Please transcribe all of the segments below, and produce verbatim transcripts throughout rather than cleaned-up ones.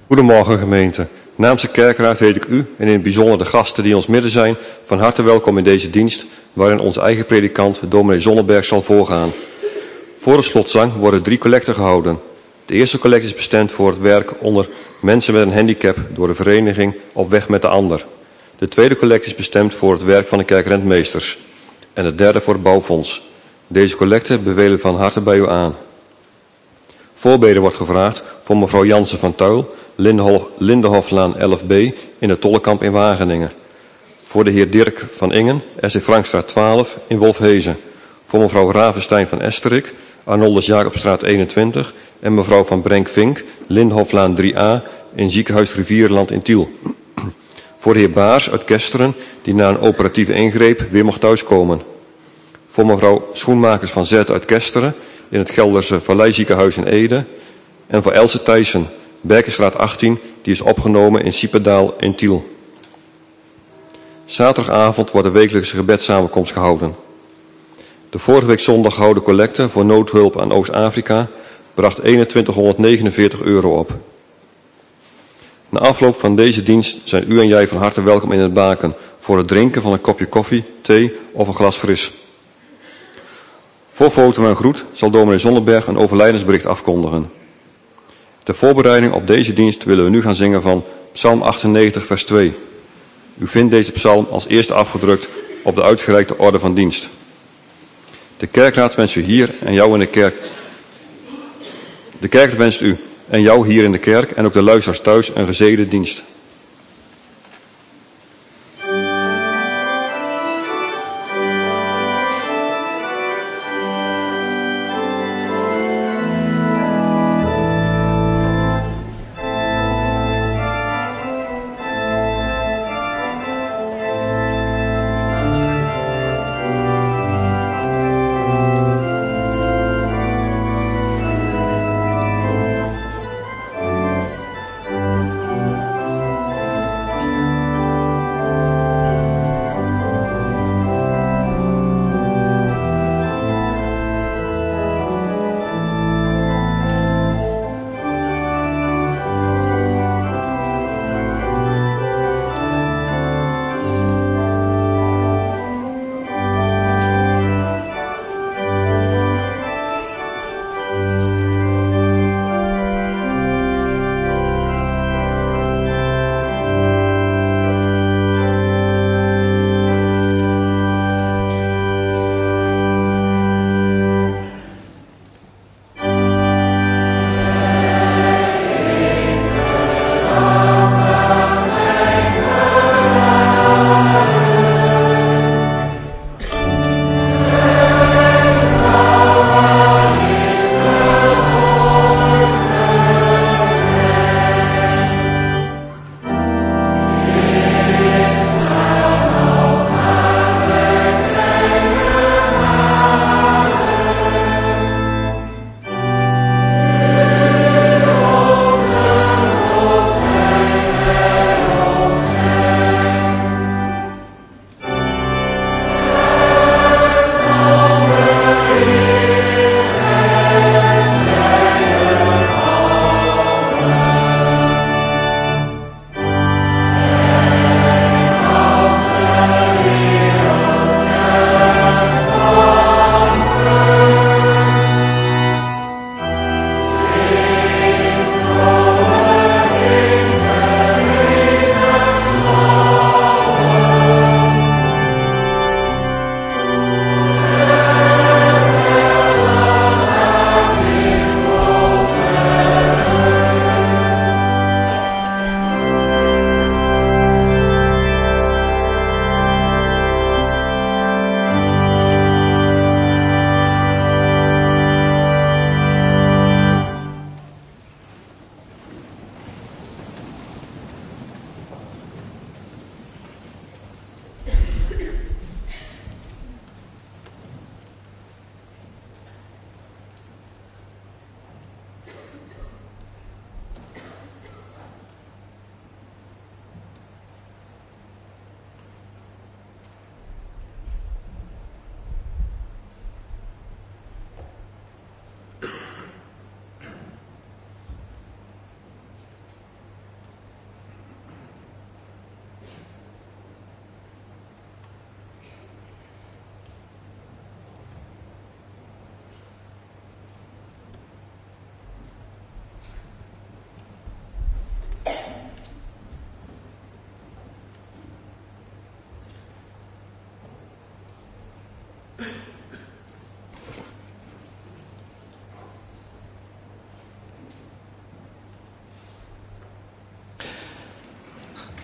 Goedemorgen gemeente. Namens de kerkraad heet ik u en in het bijzonder de gasten die in ons midden zijn van harte welkom in deze dienst waarin onze eigen predikant dominee Zonneberg zal voorgaan. Voor de slotzang worden drie collecten gehouden. De eerste collecte is bestemd voor het werk onder mensen met een handicap door de vereniging Op weg met de ander. De tweede collecte is bestemd voor het werk van de kerkrentmeesters. En de derde voor het bouwfonds. Deze collecte bevelen van harte bij u aan. Voorbeden wordt gevraagd voor mevrouw Jansen van Tuil, Lindehoflaan elf b in het Tollekamp in Wageningen. Voor de heer Dirk van Ingen, S C Frankstraat twaalf in Wolfhezen. Voor mevrouw Ravenstein van Esterik, Arnoldus Jacobstraat eenentwintig en mevrouw van Brenk-Vink, Lindehoflaan drie a in Ziekenhuis Rivierenland in Tiel. Voor de heer Baars uit Kesteren, die na een operatieve ingreep weer mocht thuiskomen. Voor mevrouw Schoenmakers van Zet uit Kesteren in het Gelderse Valleiziekenhuis in Ede. En voor Else Thijssen, Berkenstraat achttien, die is opgenomen in Siependaal in Tiel. Zaterdagavond wordt de wekelijkse gebedssamenkomst gehouden. De vorige week zondag gehouden collecte voor noodhulp aan Oost-Afrika bracht eenentwintighonderdnegenenveertig euro op. Na afloop van deze dienst zijn u en jij van harte welkom in het baken voor het drinken van een kopje koffie, thee of een glas fris. Voor foto en groet zal dominee Zonneberg een overlijdensbericht afkondigen. Ter voorbereiding op deze dienst willen we nu gaan zingen van Psalm achtennegentig vers twee. U vindt deze psalm als eerste afgedrukt op de uitgereikte orde van dienst. De kerkraad wenst u hier en jou in de kerk. De kerkraad wenst u en jou hier in de kerk en ook de luisteraars thuis een gezegende dienst.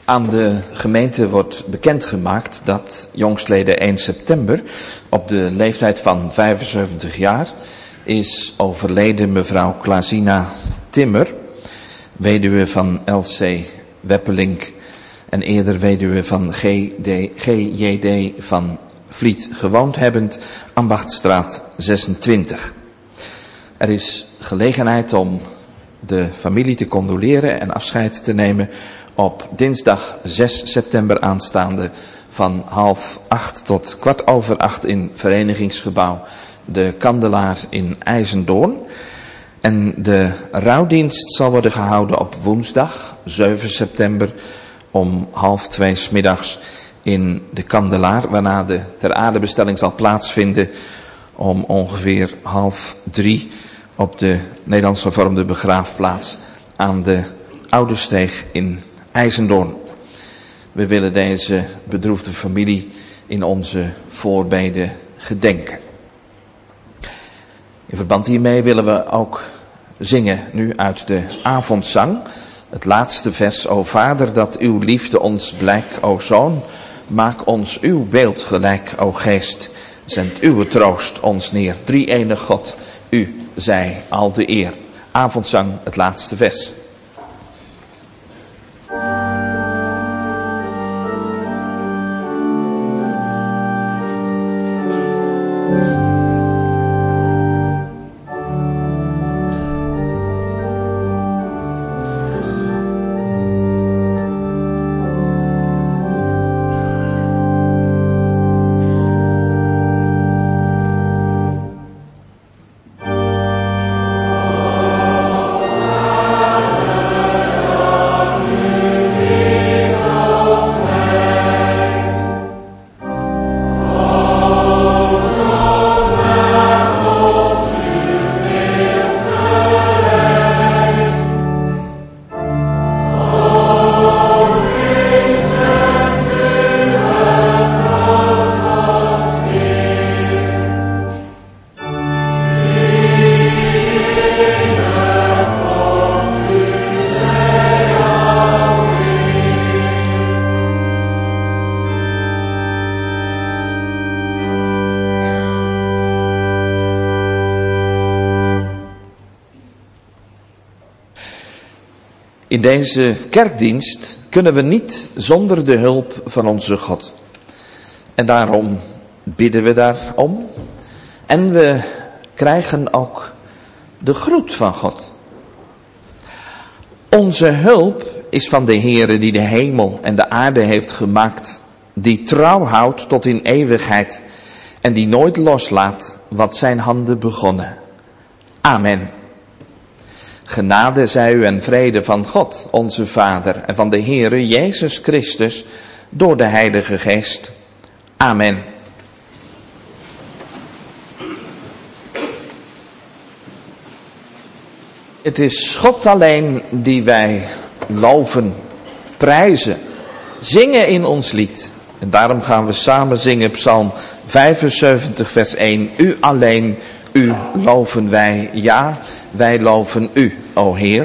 Aan de gemeente wordt bekendgemaakt dat jongstleden één september op de leeftijd van vijfenzeventig jaar is overleden mevrouw Klazina Timmer, weduwe van L C Weppelink en eerder weduwe van G J D van Vliet, gewoond hebbend, Ambachtstraat zesentwintig. Er is gelegenheid om de familie te condoleren en afscheid te nemen op dinsdag zes september aanstaande van half acht tot kwart over acht in verenigingsgebouw De Kandelaar in IJzendoorn. En de rouwdienst zal worden gehouden op woensdag zeven september om half twee 's middags in De Kandelaar, waarna de ter aardebestelling zal plaatsvinden om ongeveer half drie op de Nederlands Hervormde begraafplaats aan de Oude Steeg in IJzendoorn. We willen deze bedroefde familie in onze voorbeden gedenken. In verband hiermee willen we ook zingen nu uit de avondzang. Het laatste vers: O Vader, dat uw liefde ons blijk, o Zoon, maak ons uw beeld gelijk, o Geest. Zend uw troost ons neer, drie-enig God, u zij al de eer. Avondzang, het laatste vers. In deze kerkdienst kunnen we niet zonder de hulp van onze God. En daarom bidden we daarom. En we krijgen ook de groet van God. Onze hulp is van de Heere die de hemel en de aarde heeft gemaakt, die trouw houdt tot in eeuwigheid en die nooit loslaat wat zijn handen begonnen. Amen. Genade zij u en vrede van God, onze Vader, en van de Heere Jezus Christus, door de Heilige Geest. Amen. Het is God alleen die wij loven, prijzen, zingen in ons lied. En daarom gaan we samen zingen Psalm vijfenzeventig vers één. U alleen, u loven wij, ja, wij loven u, o Heer.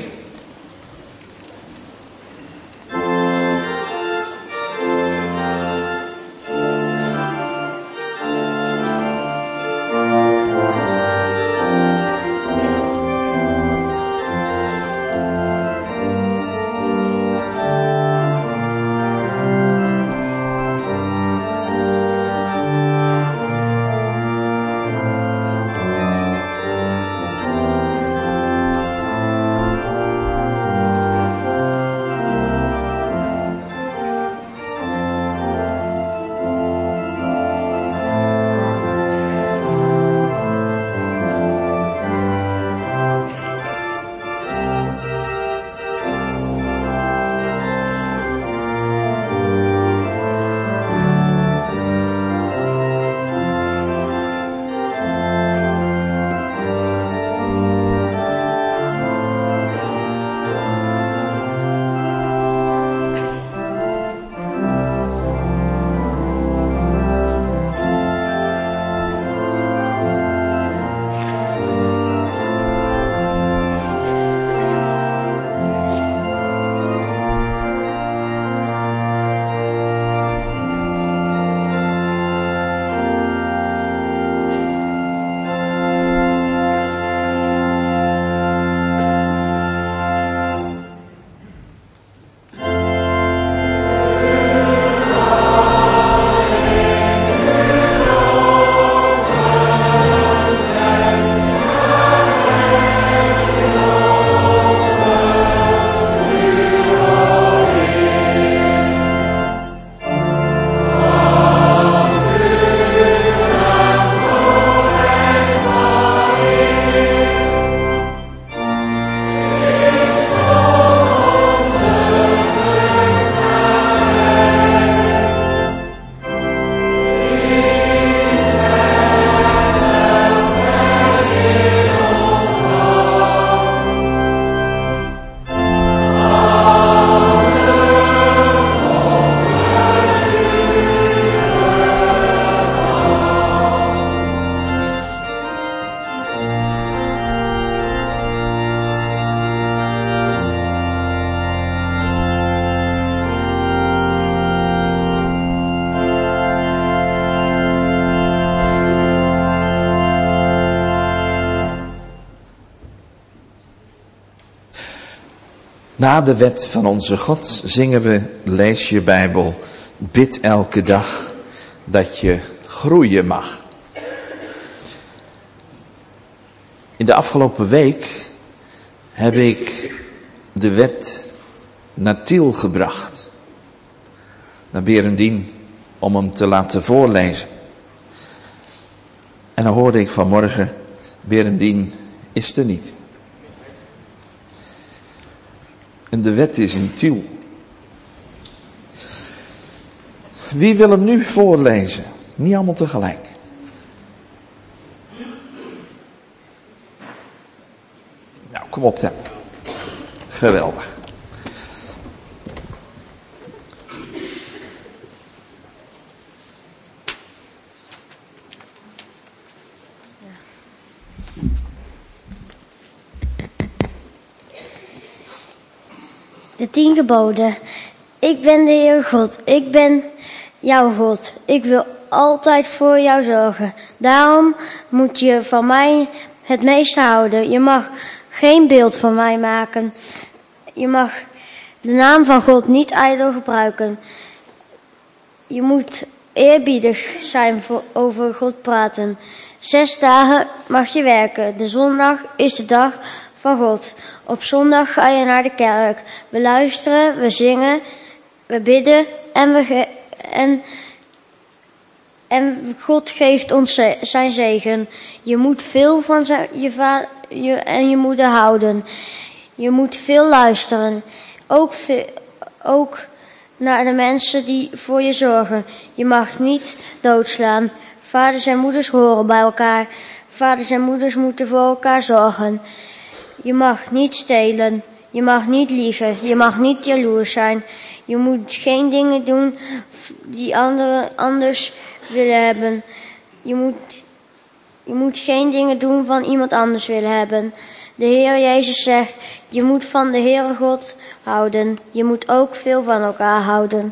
Na de wet van onze God zingen we, lees je Bijbel, bid elke dag dat je groeien mag. In de afgelopen week heb ik de wet naar Tiel gebracht. Naar Berendien om hem te laten voorlezen. En dan hoorde ik vanmorgen, Berendien is er niet. En de wet is in Tiel. Wie wil hem nu voorlezen? Niet allemaal tegelijk. Nou, kom op dan. Geweldig. De tien geboden. Ik ben de Heer God. Ik ben jouw God. Ik wil altijd voor jou zorgen. Daarom moet je van mij het meeste houden. Je mag geen beeld van mij maken. Je mag de naam van God niet ijdel gebruiken. Je moet eerbiedig zijn voor over God praten. Zes dagen mag je werken. De zondag is de dag van God. Op zondag ga je naar de kerk. We luisteren, we zingen, we bidden en we ge- en, en God geeft ons ze- zijn zegen. Je moet veel van zijn, je vader je, en je moeder houden. Je moet veel luisteren. Ook, ve- ook naar de mensen die voor je zorgen. Je mag niet doodslaan. Vaders en moeders horen bij elkaar. Vaders en moeders moeten voor elkaar zorgen. Je mag niet stelen. Je mag niet liegen. Je mag niet jaloers zijn. Je moet geen dingen doen die anderen anders willen hebben. Je moet, je moet geen dingen doen van iemand anders willen hebben. De Heer Jezus zegt, je moet van de Heere God houden. Je moet ook veel van elkaar houden.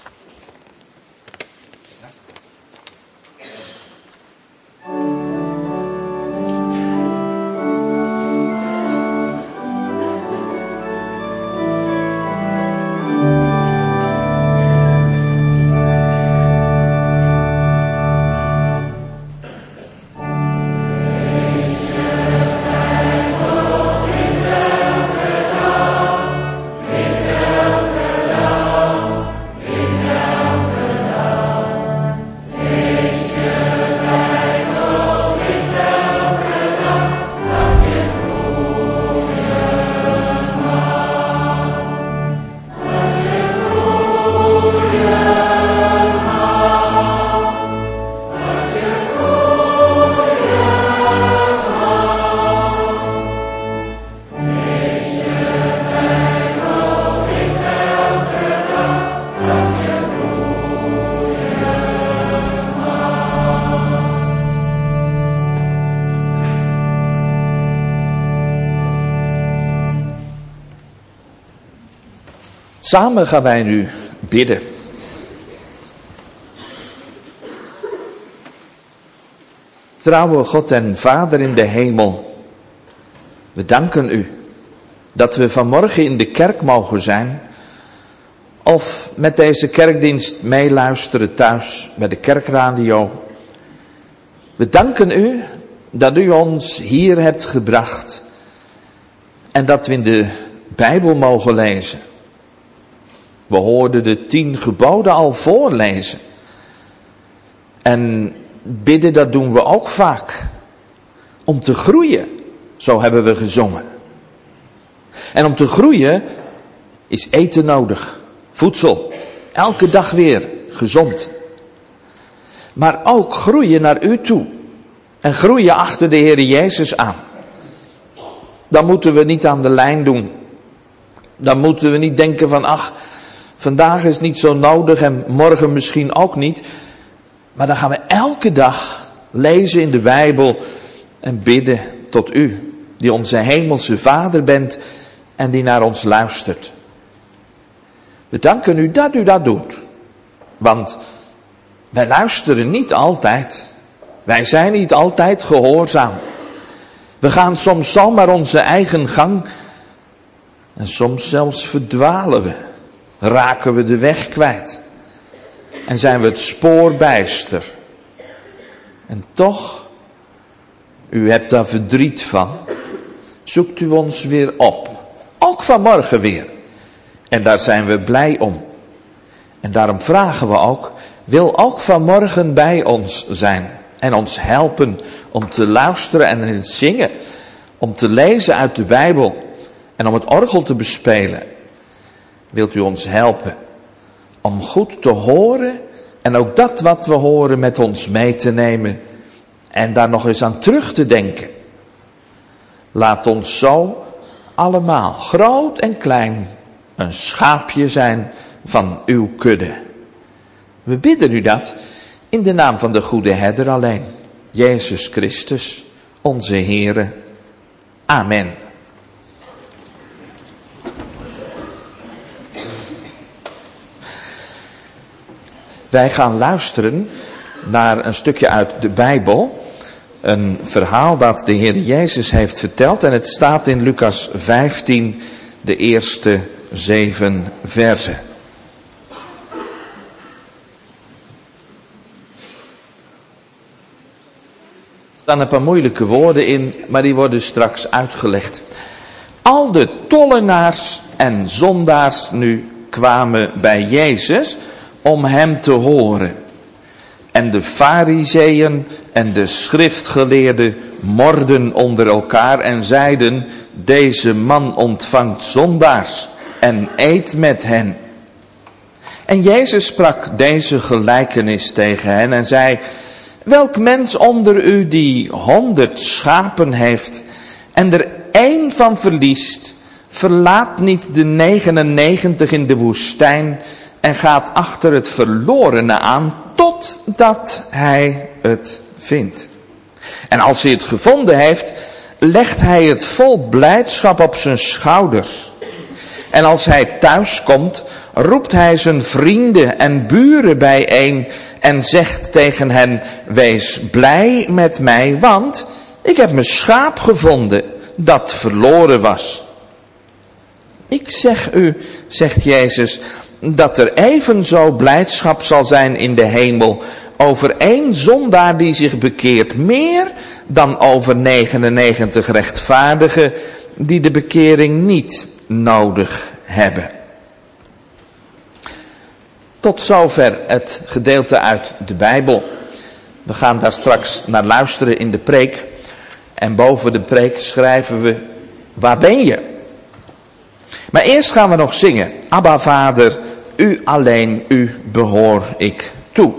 Samen gaan wij nu bidden. Trouwe God en Vader in de hemel, we danken u dat we vanmorgen in de kerk mogen zijn of met deze kerkdienst meeluisteren thuis bij de kerkradio. We danken u dat u ons hier hebt gebracht en dat we in de Bijbel mogen lezen. We hoorden de tien geboden al voorlezen. En bidden, dat doen we ook vaak. Om te groeien, zo hebben we gezongen. En om te groeien is eten nodig. Voedsel. Elke dag weer gezond. Maar ook groeien naar u toe. En groeien achter de Heer Jezus aan. Dan moeten we niet aan de lijn doen. Dan moeten we niet denken van, ach, vandaag is het niet zo nodig en morgen misschien ook niet. Maar dan gaan we elke dag lezen in de Bijbel en bidden tot u, die onze hemelse Vader bent en die naar ons luistert. We danken u dat u dat doet. Want wij luisteren niet altijd. Wij zijn niet altijd gehoorzaam. We gaan soms zomaar onze eigen gang. En soms zelfs verdwalen we, raken we de weg kwijt. En zijn we het spoor bijster. En toch, u hebt daar verdriet van, zoekt u ons weer op. Ook vanmorgen weer. En daar zijn we blij om. En daarom vragen we ook, wil ook vanmorgen bij ons zijn. En ons helpen om te luisteren en in het zingen. Om te lezen uit de Bijbel. En om het orgel te bespelen. Wilt u ons helpen om goed te horen. En ook dat wat we horen met ons mee te nemen. En daar nog eens aan terug te denken. Laat ons zo allemaal, groot en klein, een schaapje zijn van uw kudde. We bidden u dat in de naam van de goede herder alleen. Jezus Christus, onze Heere. Amen. Wij gaan luisteren naar een stukje uit de Bijbel. Een verhaal dat de Heer Jezus heeft verteld. En het staat in Lucas vijftien, de eerste zeven versen. Er staan een paar moeilijke woorden in, maar die worden straks uitgelegd. Al de tollenaars en zondaars nu kwamen bij Jezus om hem te horen. En de farizeeën en de schriftgeleerden morden onder elkaar en zeiden, deze man ontvangt zondaars en eet met hen. En Jezus sprak deze gelijkenis tegen hen en zei, welk mens onder u die honderd schapen heeft en er één van verliest, verlaat niet de negenennegentig in de woestijn en gaat achter het verlorene aan totdat hij het vindt. En als hij het gevonden heeft, legt hij het vol blijdschap op zijn schouders. En als hij thuis komt, roept hij zijn vrienden en buren bijeen en zegt tegen hen, wees blij met mij, want ik heb mijn schaap gevonden dat verloren was. Ik zeg u, zegt Jezus, dat er evenzo blijdschap zal zijn in de hemel over één zondaar die zich bekeert, meer dan over negenennegentig rechtvaardigen die de bekering niet nodig hebben. Tot zover het gedeelte uit de Bijbel. We gaan daar straks naar luisteren in de preek. En boven de preek schrijven we, waar ben je? Maar eerst gaan we nog zingen. Abba Vader, u alleen, u behoor ik toe.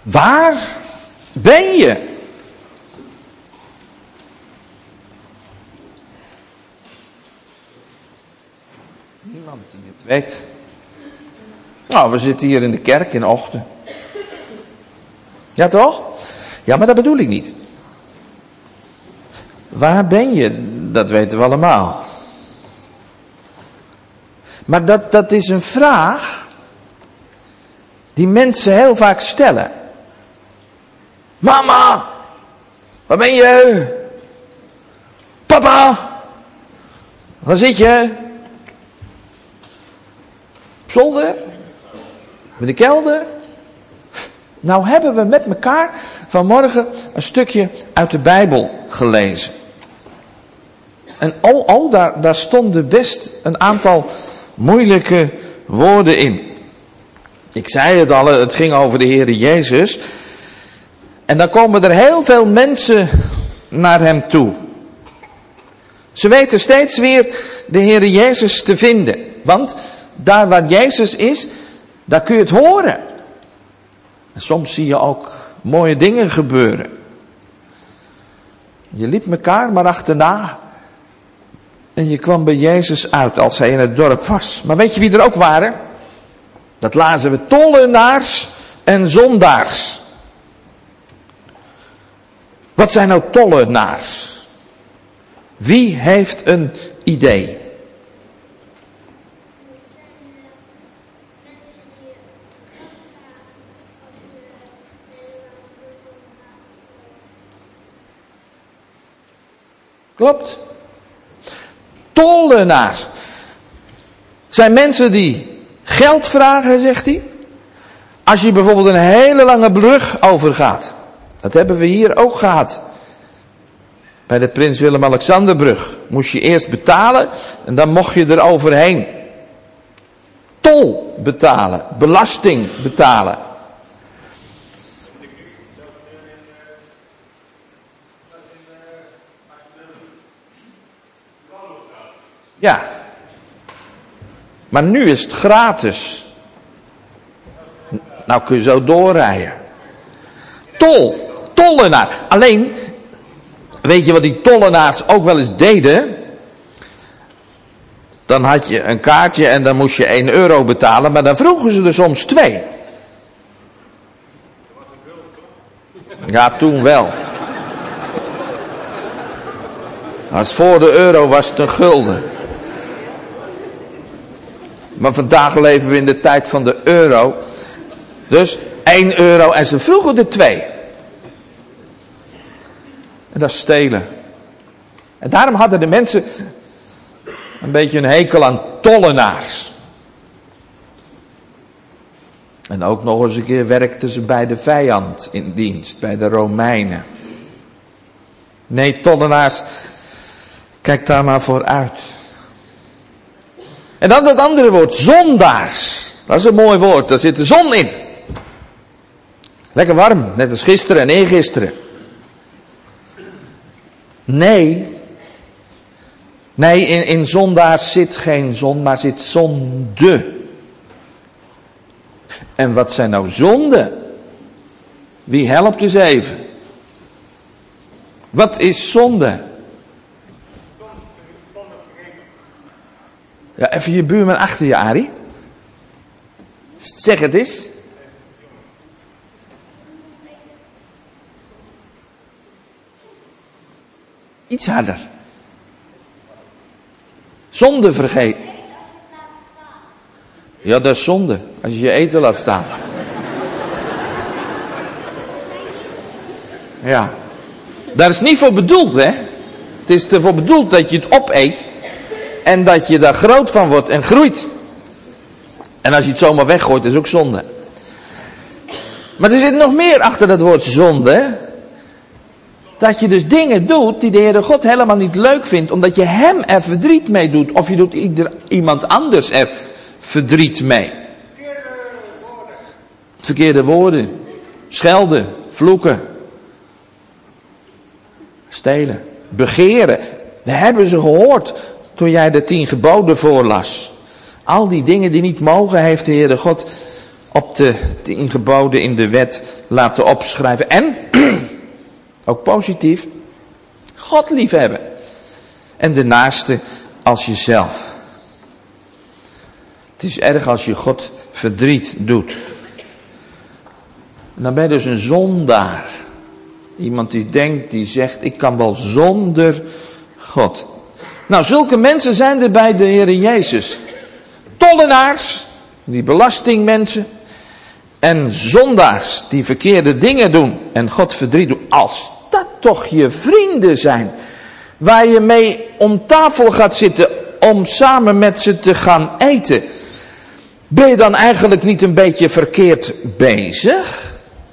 Waar ben je? Niemand die het weet. Nou, we zitten hier in de kerk in Ochten. Ja, toch? Ja, maar dat bedoel ik niet. Waar ben je? Dat weten we allemaal. Maar dat, dat is een vraag die mensen heel vaak stellen. Mama, waar ben je? Papa, waar zit je? Op zolder? In de kelder? Nou hebben we met elkaar vanmorgen een stukje uit de Bijbel gelezen. En oh, oh daar, daar stonden best een aantal moeilijke woorden in. Ik zei het al, het ging over de Heere Jezus. En dan komen er heel veel mensen naar hem toe. Ze weten steeds weer de Heere Jezus te vinden. Want daar waar Jezus is, daar kun je het horen. En soms zie je ook mooie dingen gebeuren. Je liep elkaar maar achterna. En je kwam bij Jezus uit als hij in het dorp was. Maar weet je wie er ook waren? Dat lazen we: tollenaars en zondaars. Wat zijn nou tollenaars? Wie heeft een idee? Klopt. Tollenaars zijn mensen die geld vragen, zegt hij. Als je bijvoorbeeld een hele lange brug overgaat. Dat hebben we hier ook gehad. Bij de Prins Willem-Alexanderbrug moest je eerst betalen en dan mocht je er overheen. Tol betalen, belasting betalen. Ja. Maar nu is het gratis. Nou kun je zo doorrijden. Tol, tollenaar. Alleen, weet je wat die tollenaars ook wel eens deden? Dan had je een kaartje en dan moest je één euro betalen, maar dan vroegen ze er soms twee. Ja, toen wel. Als voor de euro was het een gulden. Maar vandaag leven we in de tijd van de euro. Dus één euro en ze vroegen er twee. En dat is stelen. En daarom hadden de mensen een beetje een hekel aan tollenaars. En ook nog eens een keer werkten ze bij de vijand in dienst, bij de Romeinen. Nee, tollenaars, kijk daar maar voor uit. En dan dat andere woord, zondaars. Dat is een mooi woord, daar zit de zon in. Lekker warm, net als gisteren en eergisteren. Nee, nee, in, in zondaars zit geen zon, maar zit zonde. En wat zijn nou zonden? Wie helpt eens even? Wat is zonde? Ja, even je buurman achter je, Arie. Zeg het eens. Iets harder. Zonde vergeten. Ja, dat is zonde. Als je je eten laat staan. Ja. Daar is niet voor bedoeld, hè. Het is ervoor bedoeld dat je het opeet. En dat je daar groot van wordt en groeit. En als je het zomaar weggooit, is ook zonde. Maar er zit nog meer achter dat woord zonde. Dat je dus dingen doet die de Heere God helemaal niet leuk vindt. Omdat je hem er verdriet mee doet. Of je doet ieder, iemand anders er verdriet mee. Verkeerde woorden. Schelden. Vloeken. Stelen. Begeren. We hebben ze gehoord toen jij de tien geboden voorlas. Al die dingen die niet mogen heeft de Heere God op de tien geboden in de wet laten opschrijven. En, ook positief, God liefhebben. En de naaste als jezelf. Het is erg als je God verdriet doet. Dan ben je dus een zondaar. Iemand die denkt, die zegt, ik kan wel zonder God. Nou, zulke mensen zijn er bij de Heer Jezus. Tollenaars, die belastingmensen. En zondaars, die verkeerde dingen doen. En God verdriet doen. Als dat toch je vrienden zijn. Waar je mee om tafel gaat zitten om samen met ze te gaan eten. Ben je dan eigenlijk niet een beetje verkeerd bezig?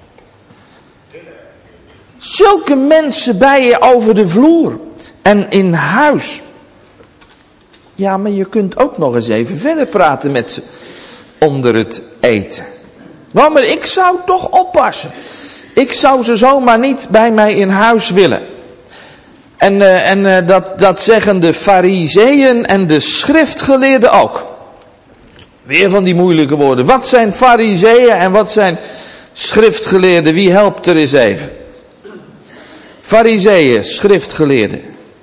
Zulke mensen bij je over de vloer en in huis. Ja, maar je kunt ook nog eens even verder praten met ze onder het eten. Nou, maar ik zou toch oppassen. Ik zou ze zomaar niet bij mij in huis willen. En, uh, en uh, dat, dat zeggen de farizeeën en de schriftgeleerden ook. Weer van die moeilijke woorden. Wat zijn farizeeën en wat zijn schriftgeleerden? Wie helpt er eens even? Farizeeën, schriftgeleerden.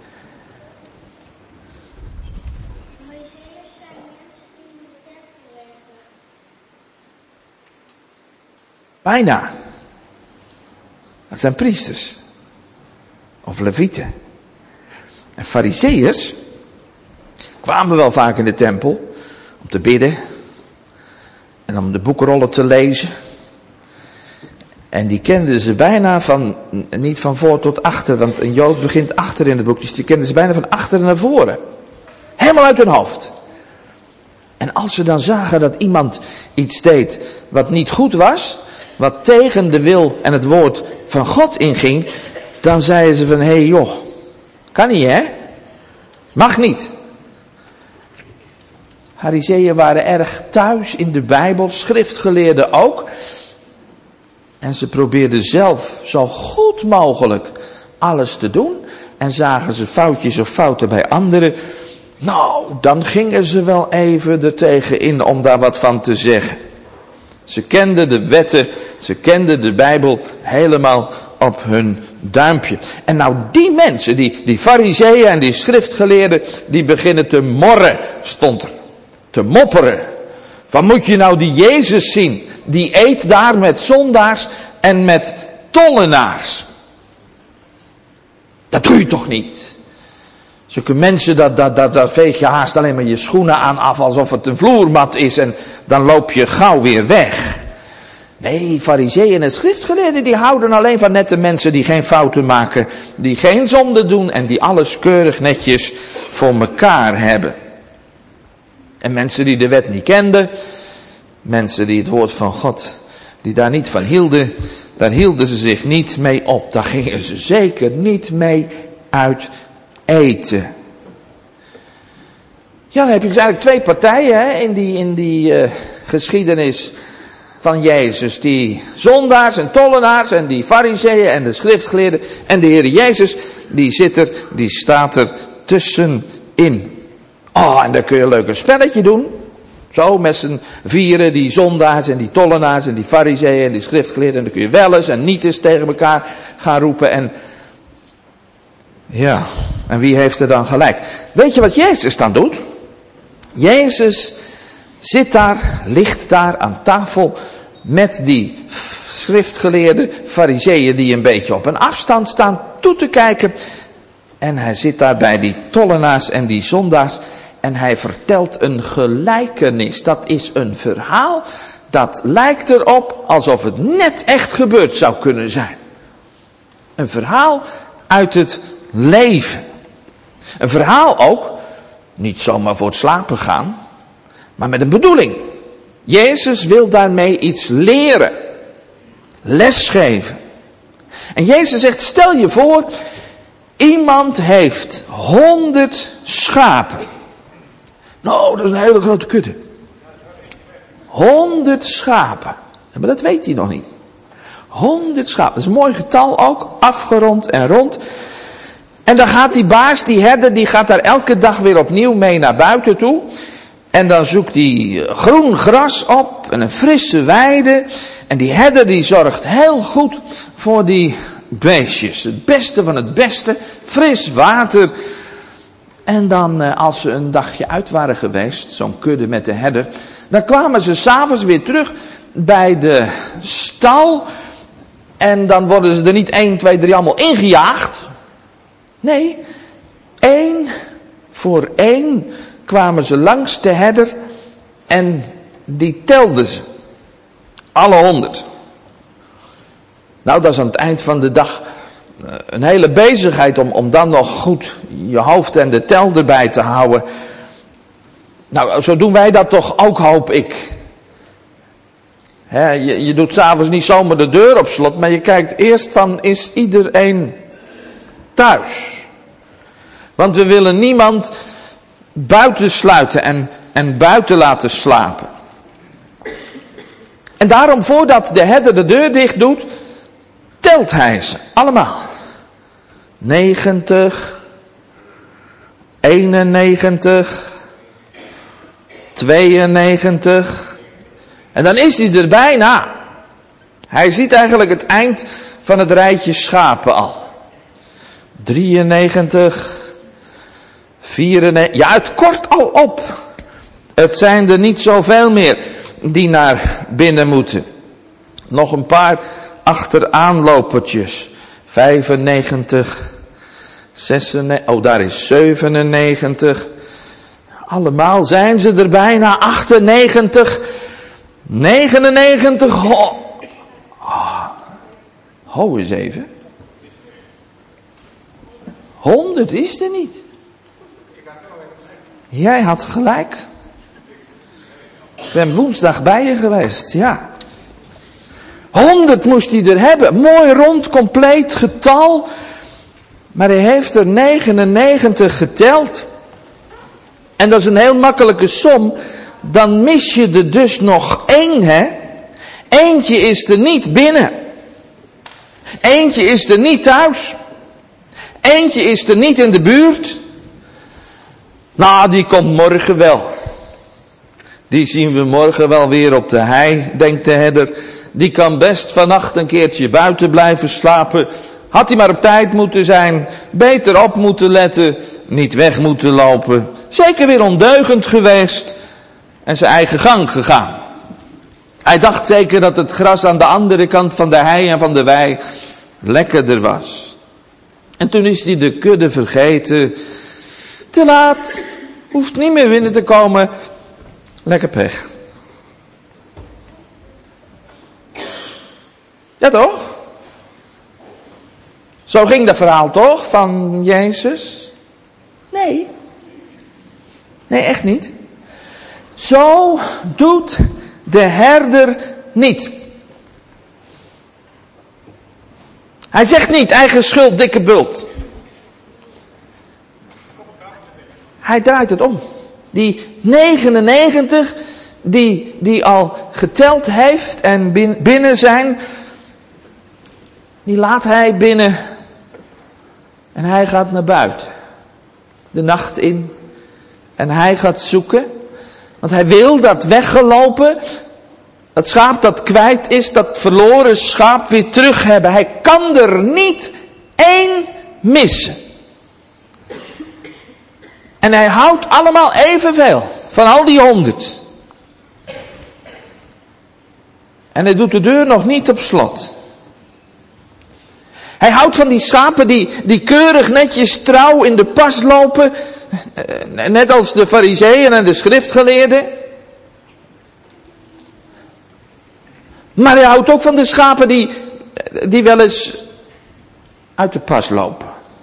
Farizeeërs zijn mensen die in de kerk werken. Bijna. Dat zijn priesters. Of levieten. En farizeeërs kwamen wel vaak in de tempel om te bidden en om de boekrollen te lezen. En die kenden ze bijna van, niet van voor tot achter, want een Jood begint achter in het boek, dus die kenden ze bijna van achter naar voren. Helemaal uit hun hoofd. En als ze dan zagen dat iemand iets deed wat niet goed was, wat tegen de wil en het woord van God inging, dan zeiden ze van, hé hey joh, kan niet hè? Mag niet. Farizeeën waren erg thuis in de Bijbel, schriftgeleerden ook. En ze probeerden zelf zo goed mogelijk alles te doen. En zagen ze foutjes of fouten bij anderen. Nou, dan gingen ze wel even er tegen in om daar wat van te zeggen. Ze kenden de wetten, ze kenden de Bijbel helemaal op hun duimpje. En nou die mensen, die, die farizeeën en die schriftgeleerden, die beginnen te morren, stond er. Te mopperen. Van moet je nou die Jezus zien? Die eet daar met zondaars en met tollenaars. Dat doe je toch niet? Zulke mensen, dat, dat, dat, dat veeg je haast alleen maar je schoenen aan af alsof het een vloermat is en dan loop je gauw weer weg. Nee, farizeeën en schriftgeleerden die houden alleen van nette mensen die geen fouten maken, die geen zonde doen en die alles keurig netjes voor elkaar hebben. En mensen die de wet niet kenden, mensen die het woord van God, die daar niet van hielden, daar hielden ze zich niet mee op. Daar gingen ze zeker niet mee uit eten. Ja, dan heb je dus eigenlijk twee partijen hè, in die, in die uh, geschiedenis van Jezus. Die zondaars en tollenaars en die farizeeën en de schriftgeleerden. En de Heer Jezus, die zit er, die staat er tussenin. Oh, en dan kun je een leuk spelletje doen. Zo, met z'n vieren, die zondaars en die tollenaars en die farizeeën en die schriftgeleerden. En dan kun je wel eens en niet eens tegen elkaar gaan roepen. En ja, en wie heeft er dan gelijk? Weet je wat Jezus dan doet? Jezus zit daar, ligt daar aan tafel met die schriftgeleerde farizeeën die een beetje op een afstand staan toe te kijken. En hij zit daar bij die tollenaars en die zondaars en hij vertelt een gelijkenis. Dat is een verhaal dat lijkt erop alsof het net echt gebeurd zou kunnen zijn. Een verhaal uit het leven. Een verhaal ook, niet zomaar voor het slapen gaan, maar met een bedoeling. Jezus wil daarmee iets leren. Lesgeven. En Jezus zegt, stel je voor, iemand heeft honderd schapen. Nou, dat is een hele grote kudde. Honderd schapen. Maar dat weet hij nog niet. Honderd schapen. Dat is een mooi getal ook, afgerond en rond. En dan gaat die baas, die herder, die gaat daar elke dag weer opnieuw mee naar buiten toe. En dan zoekt hij groen gras op op een frisse weide. En die herder die zorgt heel goed voor die beestjes. Het beste van het beste, fris water. En dan als ze een dagje uit waren geweest, zo'n kudde met de herder, dan kwamen ze 's avonds weer terug bij de stal. En dan worden ze er niet één, twee, drie allemaal ingejaagd. Nee, één voor één kwamen ze langs de herder en die telden ze. Alle honderd. Nou, dat is aan het eind van de dag een hele bezigheid om, om dan nog goed je hoofd en de tel erbij te houden. Nou, zo doen wij dat toch ook, hoop ik. He, je, je doet 's avonds niet zomaar de deur op slot, maar je kijkt eerst van, is iedereen thuis? Want we willen niemand buiten sluiten en, en buiten laten slapen. En daarom, voordat de herder de deur dicht doet, telt hij ze allemaal. negentig, eenennegentig, tweeënnegentig. En dan is hij er bijna. Hij ziet eigenlijk het eind van het rijtje schapen al. drieënnegentig, vierennegentig. Ja, het kort al op. Het zijn er niet zoveel meer die naar binnen moeten. Nog een paar achteraan-lopertjes. vijfennegentig, zesennegentig, oh daar is zevenennegentig. Allemaal zijn ze er bijna. achtennegentig, negenennegentig. Ho, oh. Ho eens even. honderd is er niet. Jij had gelijk. Ik ben woensdag bij je geweest, ja. honderd moest hij er hebben. Mooi rond, compleet getal. Maar hij heeft er negenennegentig geteld. En dat is een heel makkelijke som. Dan mis je er dus nog één, hè. Eentje is er niet binnen. Eentje is er niet thuis. Eentje is er niet in de buurt. Nou, die komt morgen wel. Die zien we morgen wel weer op de hei, denkt de herder. Die kan best vannacht een keertje buiten blijven slapen. Had hij maar op tijd moeten zijn. Beter op moeten letten. Niet weg moeten lopen. Zeker weer ondeugend geweest. En zijn eigen gang gegaan. Hij dacht zeker dat het gras aan de andere kant van de hei en van de wei lekkerder was. En toen is hij de kudde vergeten. Te laat. Hoeft niet meer binnen te komen. Lekker pech. Ja toch? Zo ging dat verhaal toch van Jezus? Nee. Nee, echt niet. Zo doet de herder niet. Hij zegt niet eigen schuld, dikke bult. Hij draait het om. Die negenennegentig die, die al geteld heeft en binnen zijn, die laat hij binnen en hij gaat naar buiten. De nacht in en hij gaat zoeken, want hij wil dat weggelopen, dat schaap dat kwijt is, dat verloren schaap weer terug hebben. Hij kan er niet één missen. En hij houdt allemaal evenveel van al die honderd. En hij doet de deur nog niet op slot. Hij houdt van die schapen die, die keurig netjes trouw in de pas lopen. Net als de farizeeën en de schriftgeleerden. Maar hij houdt ook van de schapen die, die wel eens uit de pas lopen.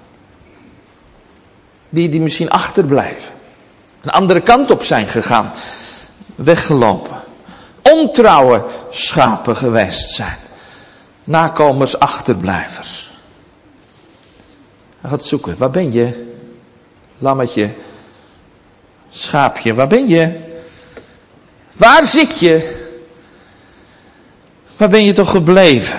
Die, die misschien achterblijven. Een andere kant op zijn gegaan. Weggelopen. Ontrouwe schapen geweest zijn. Nakomers, achterblijvers. Hij gaat zoeken. Waar ben je? Lammetje. Schaapje. Waar ben je? Waar zit je? Waar ben je toch gebleven?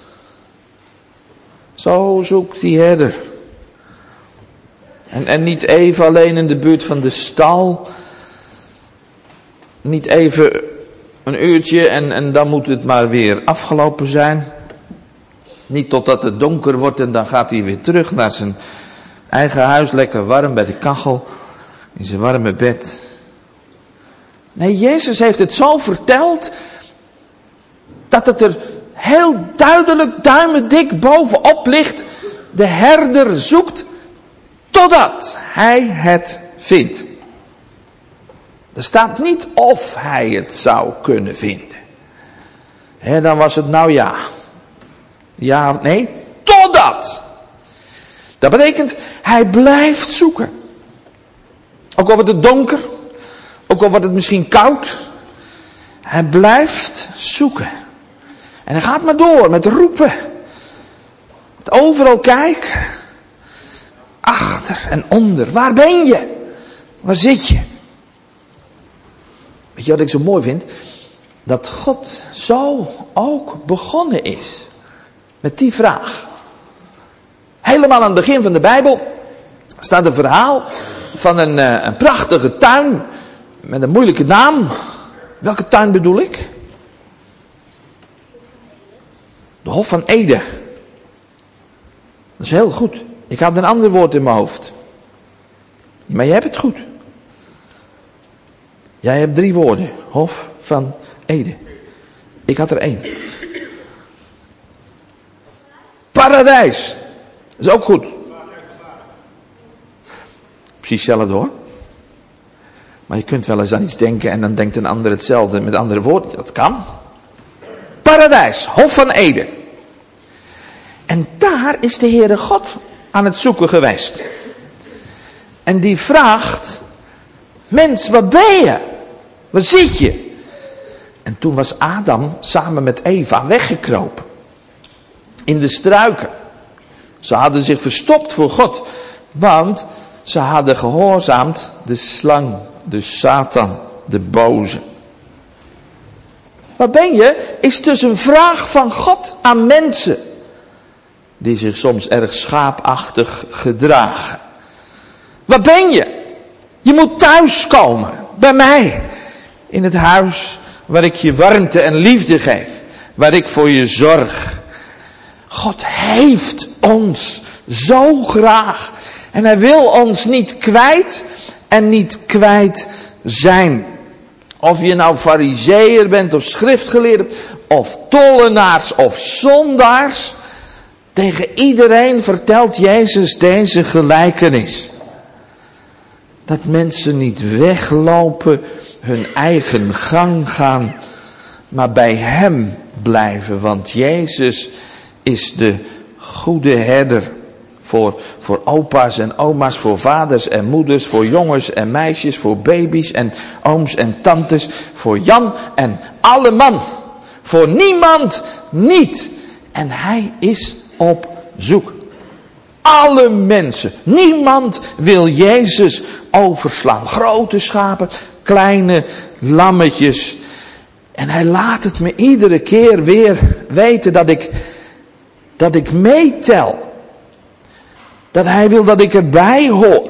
Zo zoekt die herder. En, en niet even alleen in de buurt van de stal. Niet even een uurtje en, en dan moet het maar weer afgelopen zijn. Niet totdat het donker wordt en dan gaat hij weer terug naar zijn eigen huis, lekker warm bij de kachel, in zijn warme bed. Nee, Jezus heeft het zo verteld dat het er heel duidelijk duimendik bovenop ligt. De herder zoekt totdat hij het vindt. Er staat niet of hij het zou kunnen vinden. En dan was het nou ja. Ja of nee, totdat. Dat betekent, hij blijft zoeken. Ook al wordt het donker, ook al wordt het misschien koud. Hij blijft zoeken. En hij gaat maar door met roepen. Met overal kijken. Achter en onder. Waar ben je? Waar zit je? Weet je wat ik zo mooi vind? Dat God zo ook begonnen is. Met die vraag. Helemaal aan het begin van de Bijbel staat een verhaal van een, uh, een prachtige tuin met een moeilijke naam. Welke tuin bedoel ik? De Hof van Eden. Dat is heel goed. Ik had een ander woord in mijn hoofd. Maar jij hebt het goed. Jij hebt drie woorden. Hof van Eden. Ik had er één. Paradijs. Dat is ook goed. Precies hetzelfde hoor. Maar je kunt wel eens aan iets denken en dan denkt een ander hetzelfde met andere woorden. Dat kan. Paradijs. Hof van Eden. En daar is de Heere God aan het zoeken geweest. En die vraagt: mens, waar ben je? Waar zit je? En toen was Adam samen met Eva weggekropen. In de struiken. Ze hadden zich verstopt voor God. Want ze hadden gehoorzaamd de slang, de Satan, de boze. Waar ben je? Is dus een vraag van God aan mensen. Die zich soms erg schaapachtig gedragen. Waar ben je? Je moet thuiskomen. Bij mij. In het huis waar ik je warmte en liefde geef. Waar ik voor je zorg. God heeft ons zo graag. En hij wil ons niet kwijt en niet kwijt zijn. Of je nou farizeeër bent of schriftgeleerde. Of tollenaars of zondaars. Tegen iedereen vertelt Jezus deze gelijkenis. Dat mensen niet weglopen, hun eigen gang gaan, maar bij hem blijven. Want Jezus is de goede herder. Voor, voor opa's en oma's, voor vaders en moeders, voor jongens en meisjes, voor baby's en ooms en tantes, voor Jan en alle man. Voor niemand niet. En hij is op zoek. Alle mensen. Niemand wil Jezus overslaan. Grote schapen, kleine lammetjes. En hij laat het me iedere keer weer weten dat ik, dat ik meetel. Dat hij wil dat ik erbij hoor.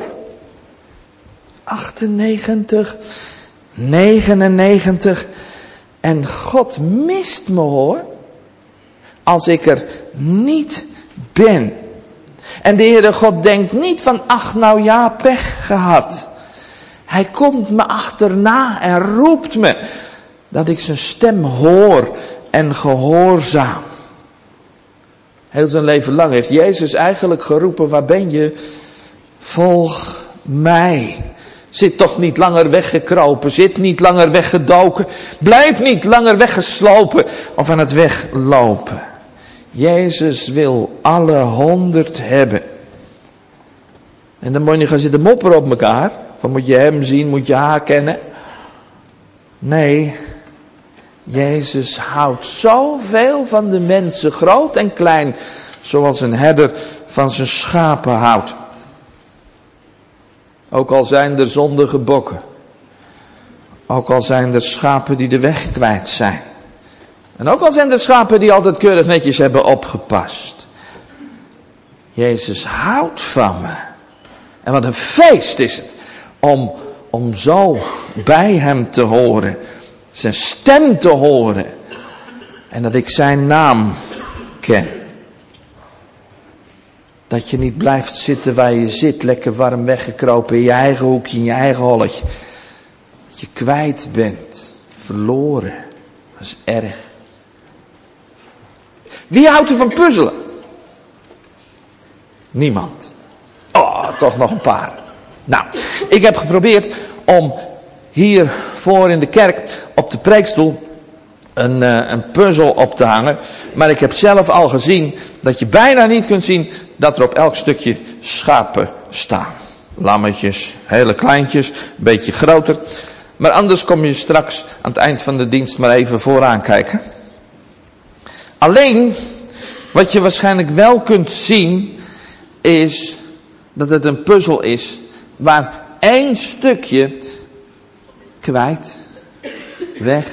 achtennegentig, negenennegentig. En God mist me hoor. Als ik er niet ben. En de Heere God denkt niet van, ach nou ja, pech gehad. Hij komt me achterna en roept me. Dat ik zijn stem hoor en gehoorzaam. Heel zijn leven lang heeft Jezus eigenlijk geroepen, waar ben je? Volg mij. Zit toch niet langer weggekropen, zit niet langer weggedoken. Blijf niet langer weggeslopen of aan het weglopen. Jezus wil alle honderd hebben. En dan moet je niet gaan zitten mopperen op elkaar. Van moet je hem zien, moet je haar kennen. Nee, Jezus houdt zoveel van de mensen, groot en klein, zoals een herder van zijn schapen houdt. Ook al zijn er zondige bokken. Ook al zijn er schapen die de weg kwijt zijn. En ook al zijn er schapen die altijd keurig netjes hebben opgepast. Jezus houdt van me. En wat een feest is het om, om zo bij hem te horen. Zijn stem te horen. En dat ik zijn naam ken. Dat je niet blijft zitten waar je zit, lekker warm weggekropen in je eigen hoekje, in je eigen holletje. Dat je kwijt bent, verloren. Dat is erg. Wie houdt er van puzzelen? Niemand. Oh, toch nog een paar. Nou, ik heb geprobeerd om hier voor in de kerk op de preekstoel een, uh, een puzzel op te hangen. Maar ik heb zelf al gezien dat je bijna niet kunt zien dat er op elk stukje schapen staan. Lammetjes, hele kleintjes, een beetje groter. Maar anders kom je straks aan het eind van de dienst maar even vooraan kijken. Alleen, wat je waarschijnlijk wel kunt zien, is dat het een puzzel is waar één stukje kwijt, weg.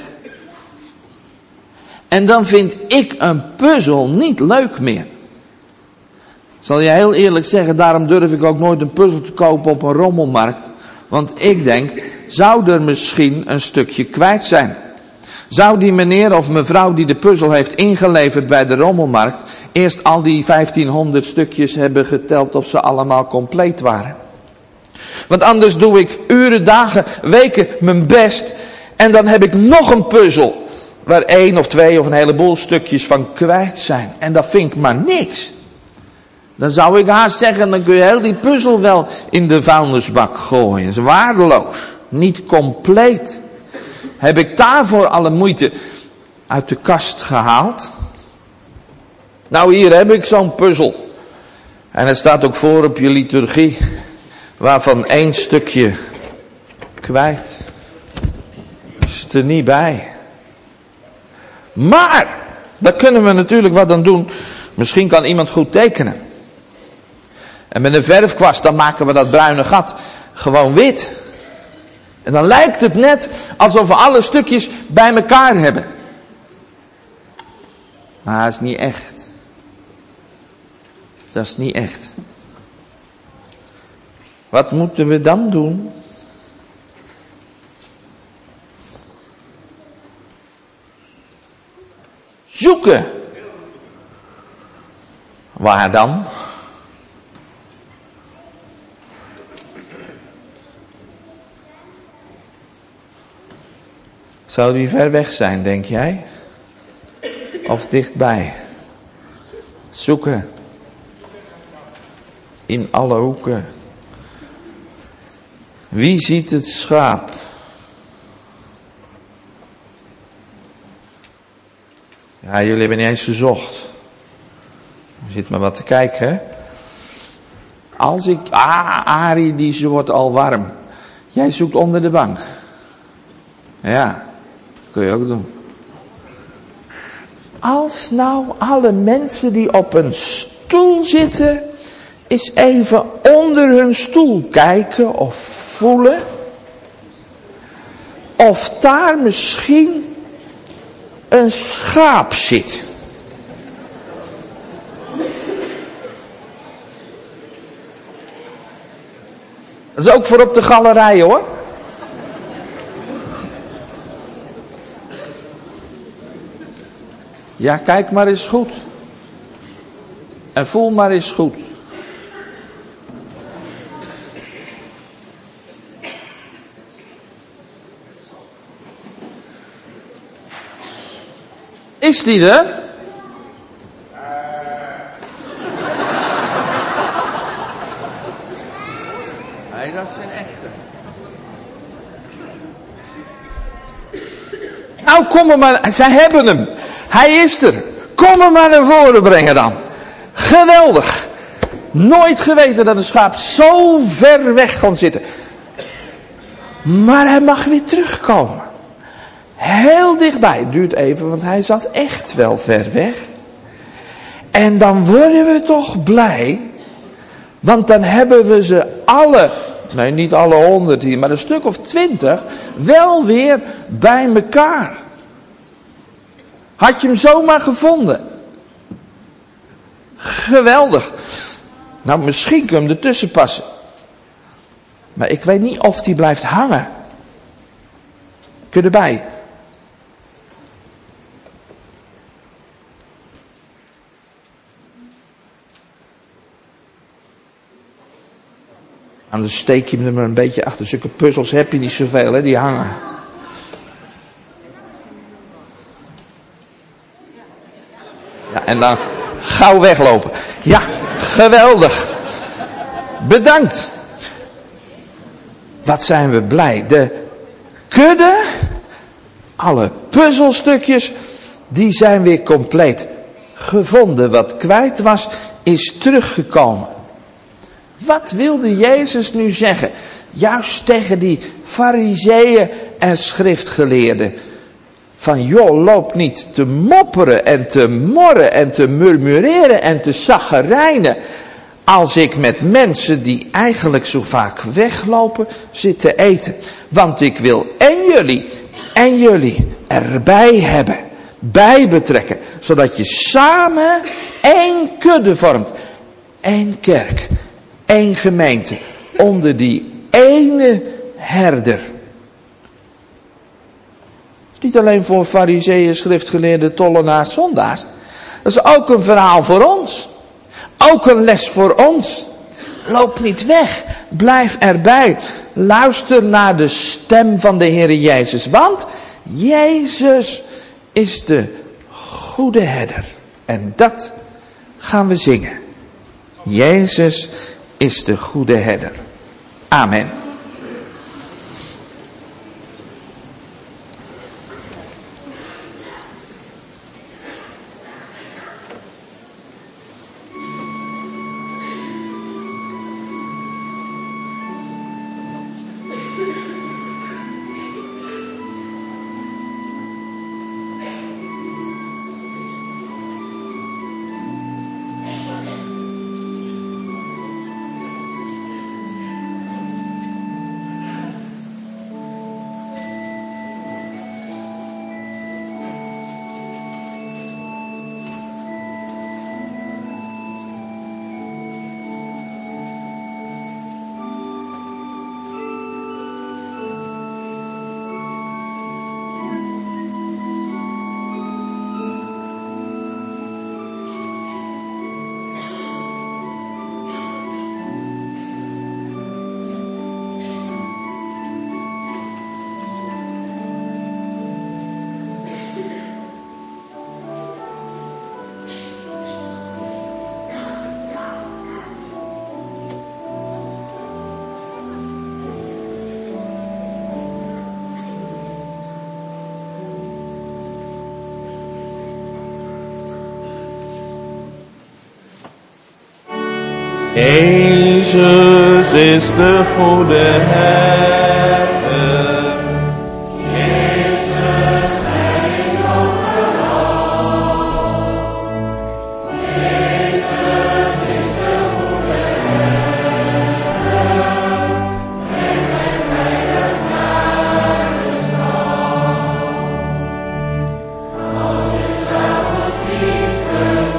En dan vind ik een puzzel niet leuk meer. Ik zal je heel eerlijk zeggen, daarom durf ik ook nooit een puzzel te kopen op een rommelmarkt. Want ik denk, zou er misschien een stukje kwijt zijn? Zou die meneer of mevrouw die de puzzel heeft ingeleverd bij de rommelmarkt eerst al die vijftienhonderd stukjes hebben geteld of ze allemaal compleet waren? Want anders doe ik uren, dagen, weken mijn best en dan heb ik nog een puzzel waar één of twee of een heleboel stukjes van kwijt zijn. En dat vind ik maar niks. Dan zou ik haast zeggen, dan kun je heel die puzzel wel in de vuilnisbak gooien. Dat is waardeloos, niet compleet. Heb ik daarvoor alle moeite uit de kast gehaald? Nou, hier heb ik zo'n puzzel. En het staat ook voor op je liturgie, waarvan één stukje kwijt. Is er niet bij. Maar, daar kunnen we natuurlijk wat aan doen. Misschien kan iemand goed tekenen. En met een verfkwast, dan maken we dat bruine gat gewoon wit. En dan lijkt het net alsof we alle stukjes bij elkaar hebben. Maar dat is niet echt. Dat is niet echt. Wat moeten we dan doen? Zoeken. Waar dan? Zou die ver weg zijn, denk jij? Of dichtbij? Zoeken. In alle hoeken. Wie ziet het schaap? Ja, jullie hebben niet eens gezocht. Je zit maar wat te kijken, hè? Als ik... Ah, Arie, die wordt al warm. Jij zoekt onder de bank. Ja, kun je ook doen. Als nou alle mensen die op een stoel zitten, eens even onder hun stoel kijken of voelen. Of daar misschien een schaap zit. Dat is ook voor op de galerij, hoor. Ja, kijk maar eens goed. En voel maar eens goed. Is die er? Nee, dat is geen echte. Nou, kom er maar. Zij hebben hem. Hij is er. Kom hem maar naar voren brengen dan. Geweldig. Nooit geweten dat een schaap zo ver weg kon zitten. Maar hij mag weer terugkomen. Heel dichtbij. Het duurt even, want hij zat echt wel ver weg. En dan worden we toch blij. Want dan hebben we ze alle, nee niet alle honderd hier, maar een stuk of twintig, wel weer bij elkaar. Had je hem zomaar gevonden? Geweldig. Nou, misschien kun je hem ertussen passen. Maar ik weet niet of die blijft hangen. Kun je erbij? Anders steek je hem er maar een beetje achter. Zulke puzzels heb je niet zoveel, hè, die hangen. Ja, en dan gauw weglopen. Ja, geweldig. Bedankt. Wat zijn we blij. De kudde, alle puzzelstukjes, die zijn weer compleet. Gevonden. Wat kwijt was, is teruggekomen. Wat wilde Jezus nu zeggen? Juist tegen die fariseeën en schriftgeleerden. Van joh, loop niet te mopperen en te morren en te murmureren en te saggerijnen. Als ik met mensen die eigenlijk zo vaak weglopen zit te eten. Want ik wil en jullie en jullie erbij hebben. Bij betrekken. Zodat je samen één kudde vormt. Één kerk. Één gemeente. Onder die ene herder. Niet alleen voor fariseeën, schriftgeleerden, tollenaars, zondaars. Dat is ook een verhaal voor ons. Ook een les voor ons. Loop niet weg. Blijf erbij. Luister naar de stem van de Heer Jezus. Want Jezus is de goede herder. En dat gaan we zingen. Jezus is de goede herder. Amen. Jezus is de goede herder. Jezus, hij is overal. Jezus is de goede herder. Breng mij veilig naar de stal. Als je s'avonds niet kunt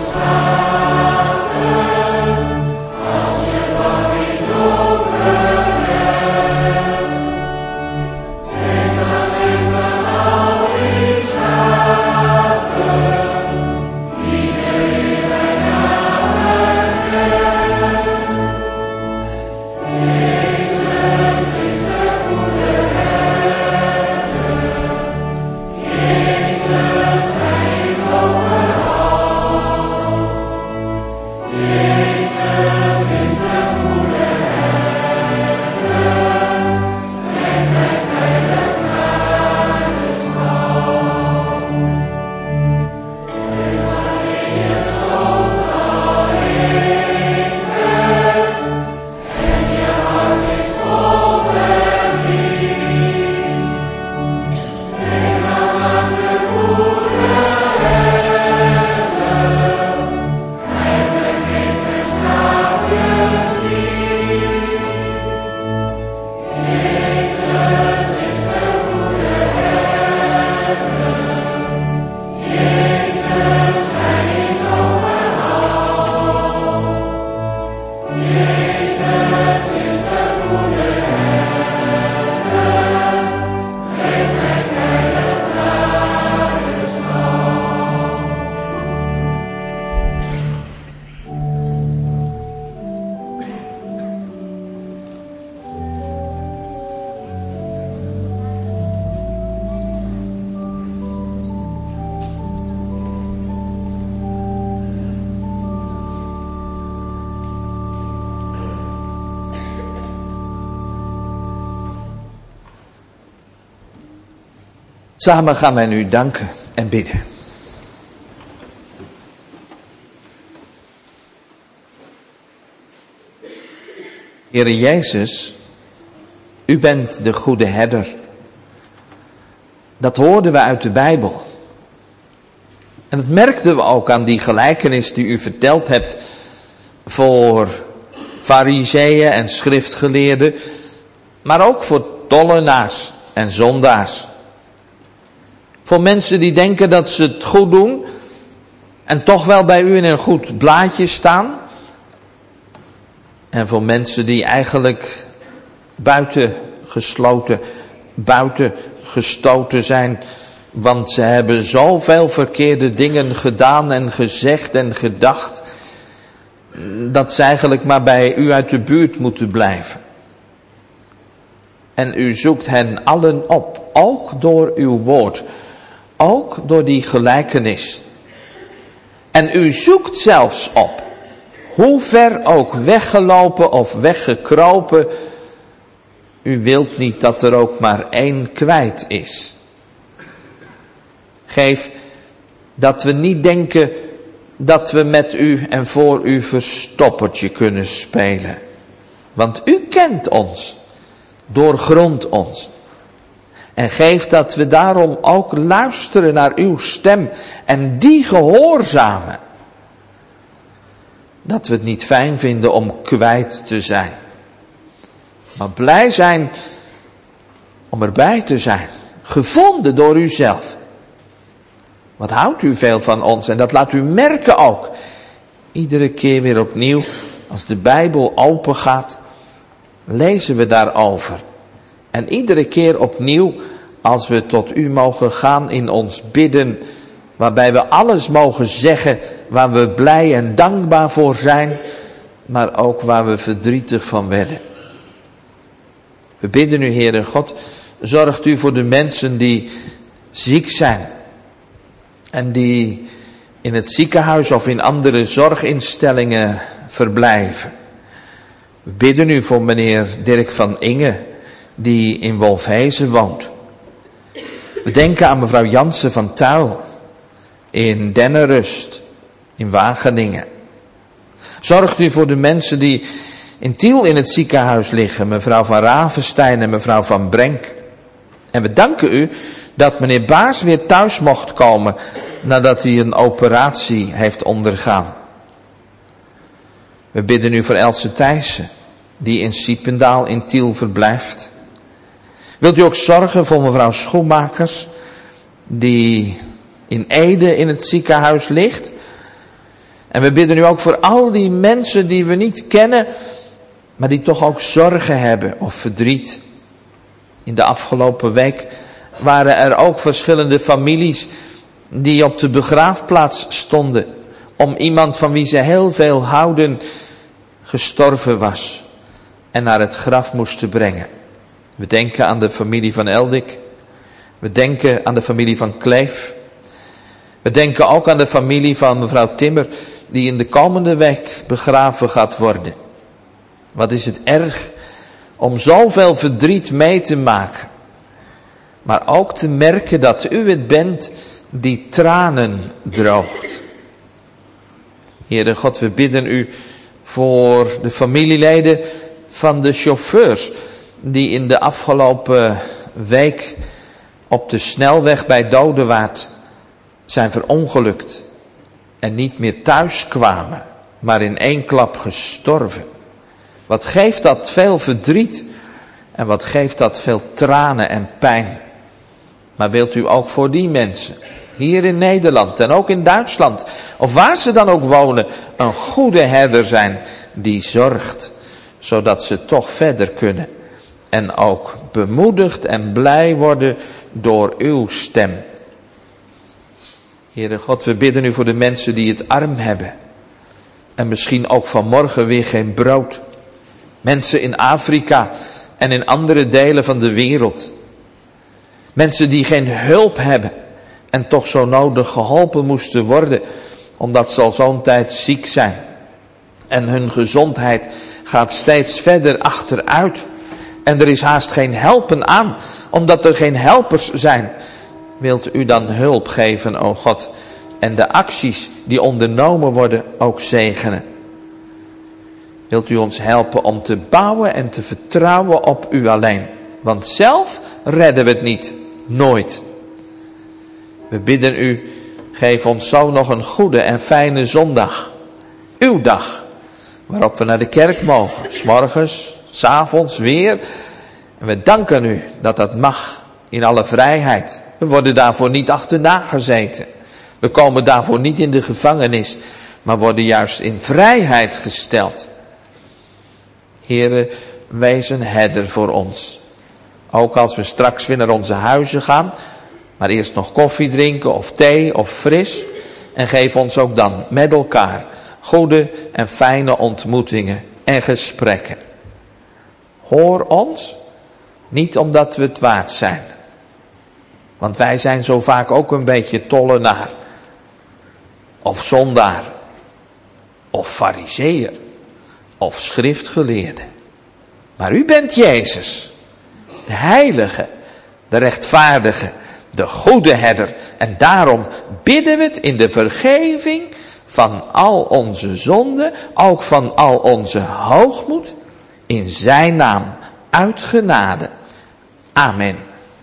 slapen, als je bang in donker bent, Samen gaan wij nu danken en bidden. Heere Jezus, u bent de goede herder. Dat hoorden we uit de Bijbel. En dat merkten we ook aan die gelijkenis die u verteld hebt voor farizeeën en schriftgeleerden, maar ook voor tollenaars en zondaars. Voor mensen die denken dat ze het goed doen en toch wel bij u in een goed blaadje staan. En voor mensen die eigenlijk buiten gesloten, buiten gestoten zijn, want ze hebben zoveel verkeerde dingen gedaan en gezegd en gedacht, dat ze eigenlijk maar bij u uit de buurt moeten blijven. En u zoekt hen allen op, ook door uw woord, ook door die gelijkenis. En u zoekt zelfs op, hoe ver ook weggelopen of weggekropen, u wilt niet dat er ook maar één kwijt is. Geef dat we niet denken dat we met u en voor u verstoppertje kunnen spelen. Want u kent ons, doorgrondt ons. En geef dat we daarom ook luisteren naar uw stem en die gehoorzamen. Dat we het niet fijn vinden om kwijt te zijn. Maar blij zijn om erbij te zijn. Gevonden door uzelf. Wat houdt u veel van ons en dat laat u merken ook. Iedere keer weer opnieuw, als de Bijbel open gaat, lezen we daarover. En iedere keer opnieuw, als we tot u mogen gaan in ons bidden, waarbij we alles mogen zeggen waar we blij en dankbaar voor zijn, maar ook waar we verdrietig van werden. We bidden u, Heere God, zorgt u voor de mensen die ziek zijn. En die in het ziekenhuis of in andere zorginstellingen verblijven. We bidden u voor meneer Dirk van Inge, die in Wolfhezen woont. We denken aan mevrouw Jansen van Tuil, in Dennenrust, in Wageningen. Zorgt u voor de mensen die in Tiel in het ziekenhuis liggen, mevrouw van Ravenstein en mevrouw van Brenk. En we danken u dat meneer Baas weer thuis mocht komen nadat hij een operatie heeft ondergaan. We bidden u voor Else Thijssen, die in Siependaal in Tiel verblijft. Wilt u ook zorgen voor mevrouw Schoenmakers, die in Ede in het ziekenhuis ligt? En we bidden u ook voor al die mensen die we niet kennen, maar die toch ook zorgen hebben of verdriet. In de afgelopen week waren er ook verschillende families die op de begraafplaats stonden, om iemand van wie ze heel veel houden gestorven was en naar het graf moesten brengen. We denken aan de familie van Eldik. We denken aan de familie van Kleef. We denken ook aan de familie van mevrouw Timmer, die in de komende week begraven gaat worden. Wat is het erg om zoveel verdriet mee te maken. Maar ook te merken dat u het bent die tranen droogt. Heere God, we bidden u voor de familieleden van de chauffeurs die in de afgelopen week op de snelweg bij Dodewaard zijn verongelukt en niet meer thuis kwamen, maar in één klap gestorven. Wat geeft dat veel verdriet en wat geeft dat veel tranen en pijn. Maar wilt u ook voor die mensen, hier in Nederland en ook in Duitsland, of waar ze dan ook wonen, een goede herder zijn die zorgt, zodat ze toch verder kunnen. En ook bemoedigd en blij worden door uw stem. Heere God, we bidden u voor de mensen die het arm hebben. En misschien ook vanmorgen weer geen brood. Mensen in Afrika en in andere delen van de wereld. Mensen die geen hulp hebben en toch zo nodig geholpen moesten worden, omdat ze al zo'n tijd ziek zijn. En hun gezondheid gaat steeds verder achteruit. En er is haast geen helpen aan, omdat er geen helpers zijn. wilt u dan hulp geven, o God, en de acties die ondernomen worden ook zegenen. Wilt u ons helpen om te bouwen en te vertrouwen op u alleen. Want zelf redden we het niet, nooit. We bidden u, geef ons zo nog een goede en fijne zondag. Uw dag, waarop we naar de kerk mogen. 's Morgens, 's avonds, weer. En we danken u dat dat mag in alle vrijheid. We worden daarvoor niet achterna gezeten. We komen daarvoor niet in de gevangenis, maar worden juist in vrijheid gesteld. Heere, wees een herder voor ons. Ook als we straks weer naar onze huizen gaan, maar eerst nog koffie drinken of thee of fris. En geef ons ook dan met elkaar goede en fijne ontmoetingen en gesprekken. Hoor ons, niet omdat we het waard zijn. Want wij zijn zo vaak ook een beetje tollenaar. Of zondaar. Of farizeeër. Of schriftgeleerde. Maar u bent Jezus. De heilige. De rechtvaardige. De goede herder. En daarom bidden we het in de vergeving van al onze zonden. Ook van al onze hoogmoed. In zijn naam. Uit genade. Amen.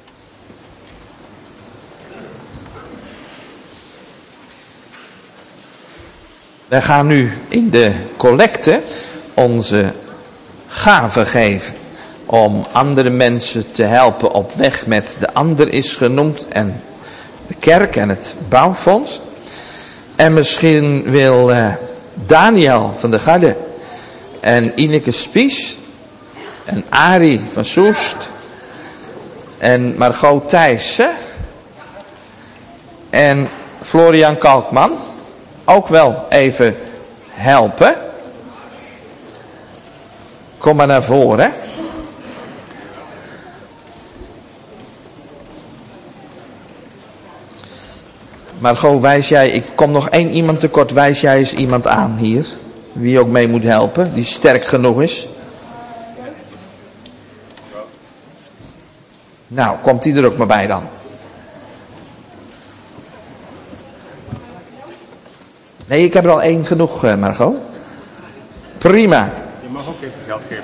Wij gaan nu in de collecte onze gaven geven. Om andere mensen te helpen op weg met de ander is genoemd. En de kerk en het bouwfonds. En misschien wil uh, Daniel van der Garde. En Ineke Spies. En Arie van Soest. En Margot Thijssen. En Florian Kalkman. Ook wel even helpen. Kom maar naar voren. Margot, wijs jij, ik kom nog één iemand tekort, wijs jij eens iemand aan hier. Wie ook mee moet helpen, die sterk genoeg is. Nou, komt die er ook maar bij dan. Nee, ik heb er al één genoeg, Margot. Prima. Je mag ook even geld geven.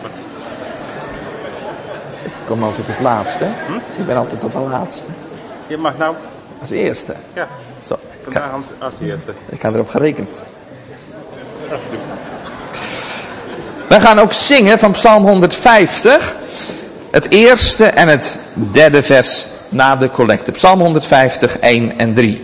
Ik kom altijd het laatste. Hm? Ik ben altijd tot de laatste. Je mag nou. Als eerste. Ja, Zo, vandaag als, als eerste. ik had erop gerekend. Alsjeblieft. We gaan ook zingen van Psalm honderdvijftig. Het eerste en het derde vers na de collecte. Psalm honderdvijftig, één en drie.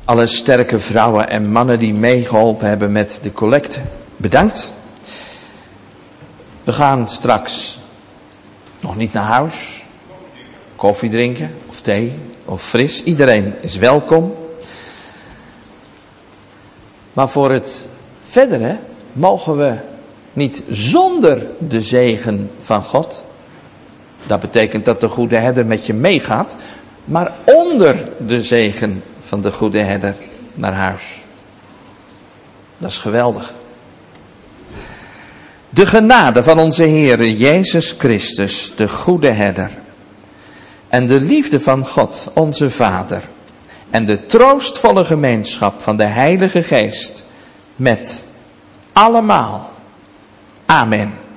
Alle sterke vrouwen en mannen die meegeholpen hebben met de collecte, bedankt. We gaan straks nog niet naar huis. Koffie drinken of thee of fris. Iedereen is welkom. Maar voor het verdere mogen we niet zonder de zegen van God. Dat betekent dat de goede herder met je meegaat. Maar onder de zegen van de goede herder naar huis. Dat is geweldig. De genade van onze Heere Jezus Christus, de goede herder. En de liefde van God, onze Vader. En de troostvolle gemeenschap van de Heilige Geest. Met allemaal. Amen.